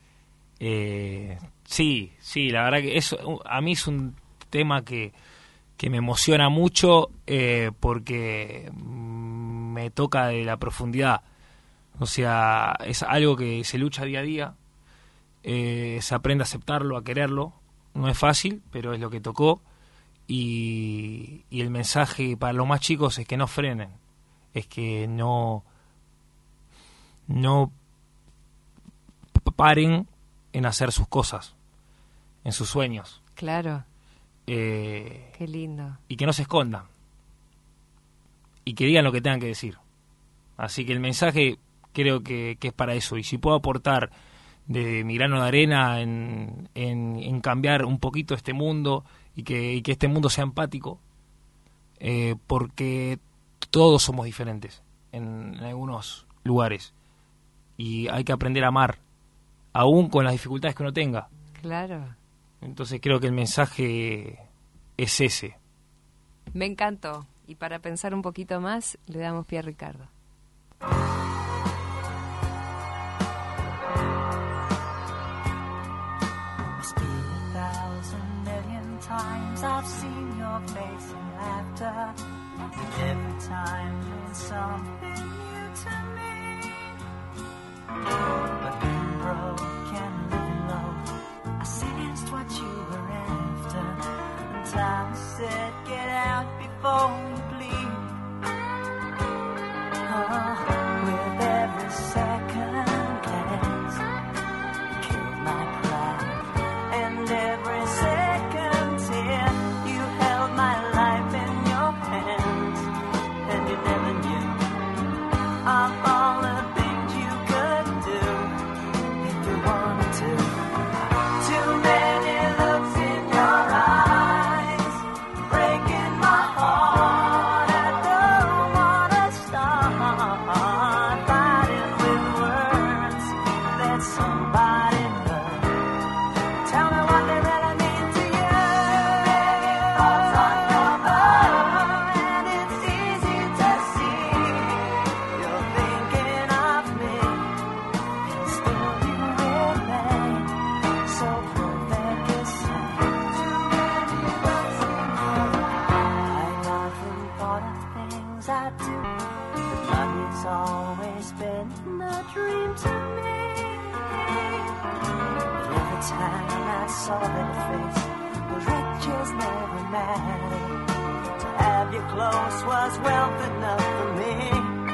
Sí, la verdad que eso a mí es un tema que me emociona mucho porque me toca de la profundidad. O sea, es algo que se lucha día a día, se aprende a aceptarlo, a quererlo. No es fácil, pero es lo que tocó. Y el mensaje para los más chicos es que no frenen, es que no paren en hacer sus cosas, en sus sueños. Claro. Qué lindo. Y que no se escondan. Y que digan lo que tengan que decir. Así que el mensaje creo que es para eso. Y si puedo aportar de mi grano de arena en cambiar un poquito este mundo y que este mundo sea empático, porque todos somos diferentes en algunos lugares. Y hay que aprender a amar, aún con las dificultades que uno tenga. Claro. Entonces creo que el mensaje es ese. Me encantó. Y para pensar un poquito más, le damos pie a Ricardo. Must be 1,000 million times I've seen your face in laughter. Every time means something new to me. But being broke and living low, I sensed what you were after. And time said, get out before you bleed. With every second glance, killed my pride. And every second tear, you held my life in your hands. And you never knew of all the things you could do if you wanted to. Too many looks in your eyes, breaking my heart. I don't wanna start fighting with words that somebody heard. Tell me what they really mean to you. Thoughts on your mind, and it's easy to see you're thinking of me, and still you remain so perfectly sane. Too many looks in your eyes. I've often thought of things I do, but money's always been a dream to me. But every time I saw that face, the riches never mattered. To have you close was wealth enough for me.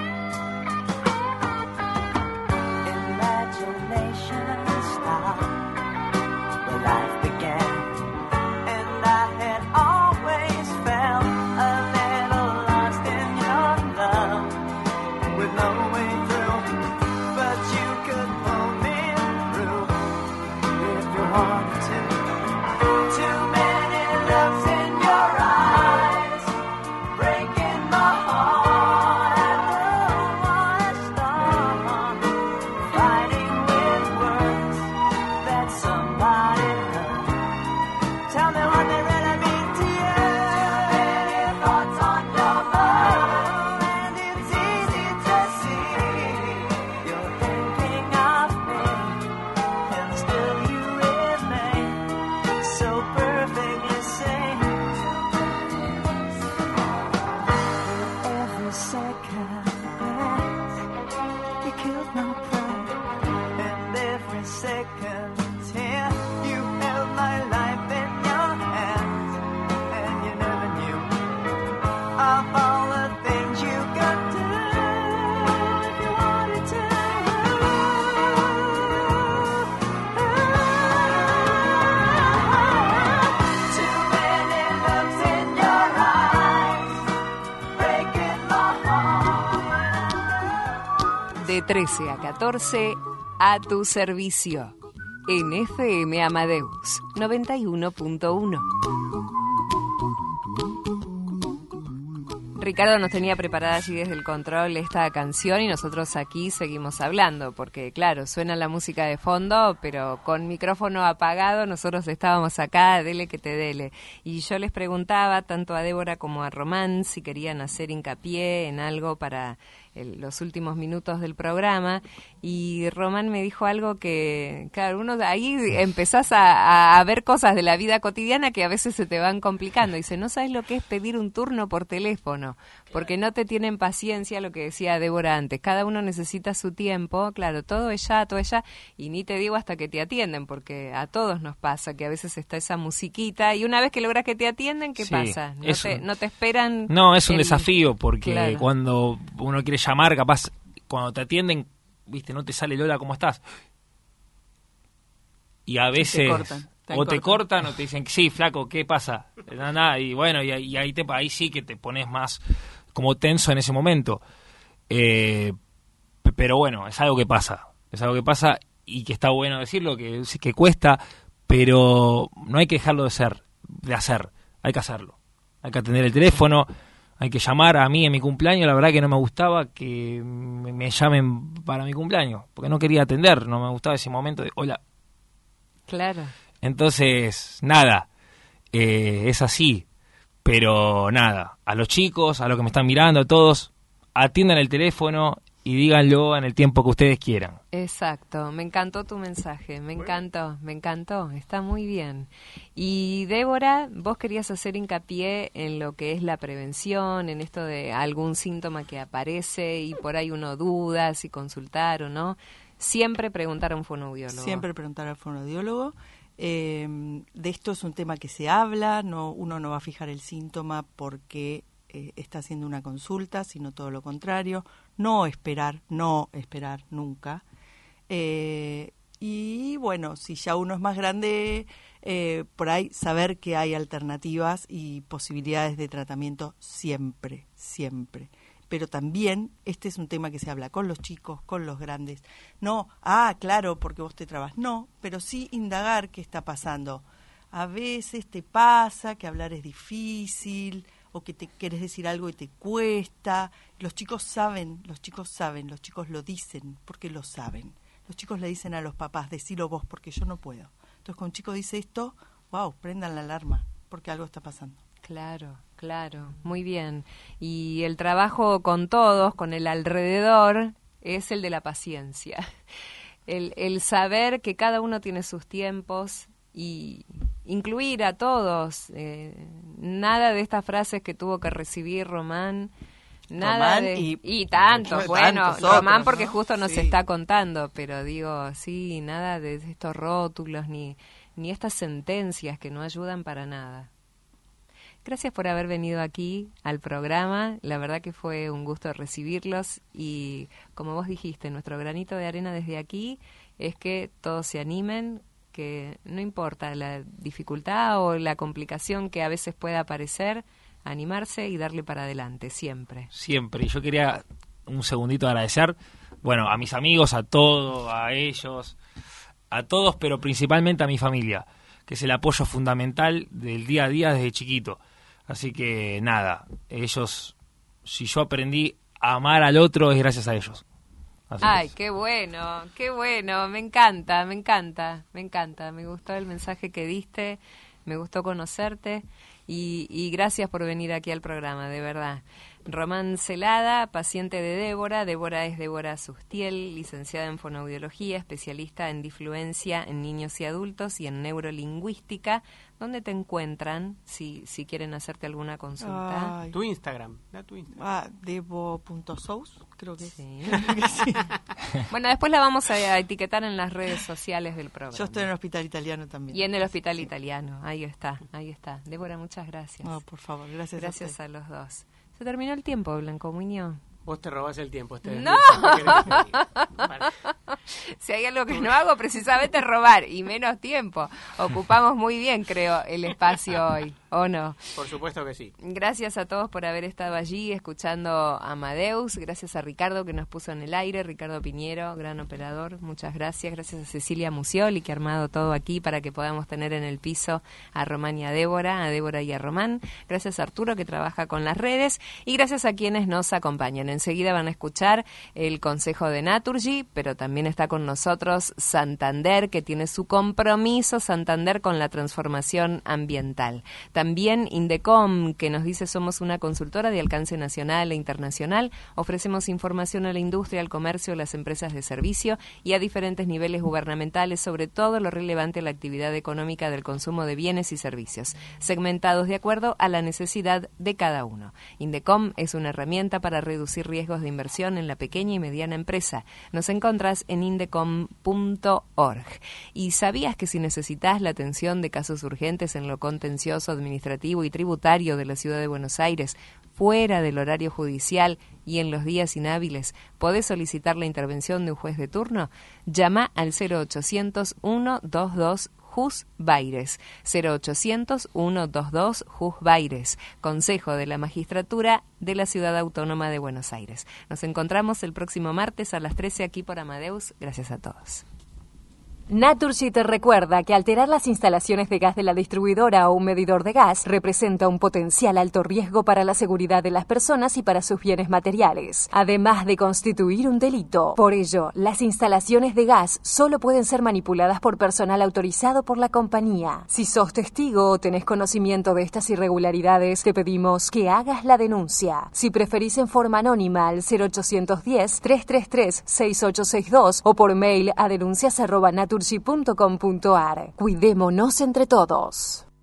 Imagination stopped where life began, and I had always felt a little lost in your love, with no way through. But you could pull me through if you wanted to. Too many looks in your eyes, breaking my heart. I don't wanna start fighting with words that somebody heard. Tell me what they really mean to you. Too many thoughts on your mind, and it's easy to see you're thinking of me, and still you remain so perfectly sane. With every second glance, you killed my pride, and every second tear, you held my life in your hands, and you never knew of all the things you could do if you wanted to. Too many looks in your eyes, breaking my heart. De 13 a 14, a tu servicio. En FM Amadeus 91.1. Ricardo nos tenía preparada allí desde el control esta canción y nosotros aquí seguimos hablando, porque claro, suena la música de fondo, pero con micrófono apagado nosotros estábamos acá, dele que te dele. Y yo les preguntaba tanto a Débora como a Román si querían hacer hincapié en algo para los últimos minutos del programa, y Román me dijo algo que, claro, uno ahí empezás a ver cosas de la vida cotidiana que a veces se te van complicando. Dice, no sabes lo que es pedir un turno por teléfono, porque no te tienen paciencia, lo que decía Débora antes, cada uno necesita su tiempo, claro, todo es ya, y ni te digo hasta que te atienden, porque a todos nos pasa que a veces está esa musiquita, y una vez que logras que te atienden, ¿qué pasa? No te esperan. No, es un desafío, porque claro, cuando uno quiere llamar, capaz, cuando te atienden, viste, no te sale el hola, ¿cómo estás? Y a veces te cortan o te dicen, sí, flaco, ¿qué pasa? Nada, y bueno, y ahí sí que te pones más como tenso en ese momento. Pero bueno, es algo que pasa y que está bueno decirlo, que cuesta, pero no hay que dejarlo de hacer, hay que hacerlo. Hay que atender el teléfono, hay que llamar. A mí en mi cumpleaños, la verdad que no me gustaba que me llamen para mi cumpleaños, porque no quería atender, no me gustaba ese momento de hola. Claro. Entonces, nada, es así, pero nada, a los chicos, a los que me están mirando, a todos, atiendan el teléfono y díganlo en el tiempo que ustedes quieran. Exacto, me encantó tu mensaje, me encantó, está muy bien. Y Débora, vos querías hacer hincapié en lo que es la prevención, en esto de algún síntoma que aparece y por ahí uno duda si consultar o no. Siempre preguntar a un fonoaudiólogo. Siempre preguntar al fonoaudiólogo. De esto es un tema que se habla, uno no va a fijar el síntoma porque está haciendo una consulta, sino todo lo contrario. No esperar nunca. Y bueno, si ya uno es más grande, por ahí saber que hay alternativas y posibilidades de tratamiento siempre. Pero también este es un tema que se habla con los chicos, con los grandes. No, claro, porque vos te trabas. No, pero sí indagar qué está pasando. A veces te pasa que hablar es difícil o que te querés decir algo y te cuesta. Los chicos saben, los chicos lo dicen porque lo saben. Los chicos le dicen a los papás, decilo vos porque yo no puedo. Entonces cuando un chico dice esto, wow, prendan la alarma porque algo está pasando. Claro, muy bien. Y el trabajo con todos, con el alrededor, es el de la paciencia. El saber que cada uno tiene sus tiempos y incluir a todos. Nada de estas frases que tuvo que recibir Román. Nada y tanto, bueno, Román otros, porque justo nos está contando, pero digo, sí, nada de estos rótulos ni estas sentencias que no ayudan para nada. Gracias por haber venido aquí al programa, la verdad que fue un gusto recibirlos y como vos dijiste, nuestro granito de arena desde aquí es que todos se animen, que no importa la dificultad o la complicación que a veces pueda aparecer, animarse y darle para adelante, siempre. Siempre, y yo quería un segundito agradecer, bueno, a mis amigos, a todos, a ellos, a todos, pero principalmente a mi familia, que es el apoyo fundamental del día a día desde chiquito. Así que nada, ellos, si yo aprendí a amar al otro es gracias a ellos. Ay, qué bueno, me encanta, me gustó el mensaje que diste, me gustó conocerte y gracias por venir aquí al programa, de verdad. Román Celada, paciente de Débora. Débora es Débora Sustiel, licenciada en fonoaudiología, especialista en difluencia en niños y adultos y en neurolingüística. ¿Dónde te encuentran si quieren hacerte alguna consulta? Tu Instagram. Debo.sous, creo que sí. Sí. Bueno, después la vamos a etiquetar en las redes sociales del programa. Yo estoy en el Hospital Italiano también. Y en el Hospital Italiano, ahí está. Débora, muchas gracias. No, por favor, gracias a los dos. Se terminó el tiempo, Blanco Muñoz. Vos te robás el tiempo. ¡No! Vale. Si hay algo que no hago, precisamente robar, y menos tiempo. Ocupamos muy bien, creo, el espacio hoy. ¿O no? Por supuesto que sí. Gracias a todos por haber estado allí escuchando a Amadeus. Gracias a Ricardo que nos puso en el aire, Ricardo Piñero, gran operador. Muchas gracias. Gracias a Cecilia Musioli que ha armado todo aquí para que podamos tener en el piso a Román y a Débora y a Román. Gracias a Arturo que trabaja con las redes y gracias a quienes nos acompañan. Enseguida van a escuchar el consejo de Naturgy, pero también está con nosotros Santander, que tiene su compromiso Santander con la transformación ambiental. También Indecom, que nos dice somos una consultora de alcance nacional e internacional. Ofrecemos información a la industria, al comercio, a las empresas de servicio y a diferentes niveles gubernamentales sobre todo lo relevante a la actividad económica del consumo de bienes y servicios, segmentados de acuerdo a la necesidad de cada uno. Indecom es una herramienta para reducir riesgos de inversión en la pequeña y mediana empresa. Nos encontrás en indecom.org. ¿Y sabías que si necesitas la atención de casos urgentes en lo contencioso, administrativo y tributario de la Ciudad de Buenos Aires, fuera del horario judicial y en los días inhábiles, podés solicitar la intervención de un juez de turno? Llama al 0800 122 Jus Baires, 0800 122 Jus Baires, Consejo de la Magistratura de la Ciudad Autónoma de Buenos Aires. Nos encontramos el próximo martes a las 13 aquí por Amadeus. Gracias a todos. Naturgy te recuerda que alterar las instalaciones de gas de la distribuidora o un medidor de gas representa un potencial alto riesgo para la seguridad de las personas y para sus bienes materiales, además de constituir un delito. Por ello, las instalaciones de gas solo pueden ser manipuladas por personal autorizado por la compañía. Si sos testigo o tenés conocimiento de estas irregularidades, te pedimos que hagas la denuncia. Si preferís en forma anónima al 0810-333-6862 o por mail a denuncias@naturgy.com.ar. Cuidémonos entre todos.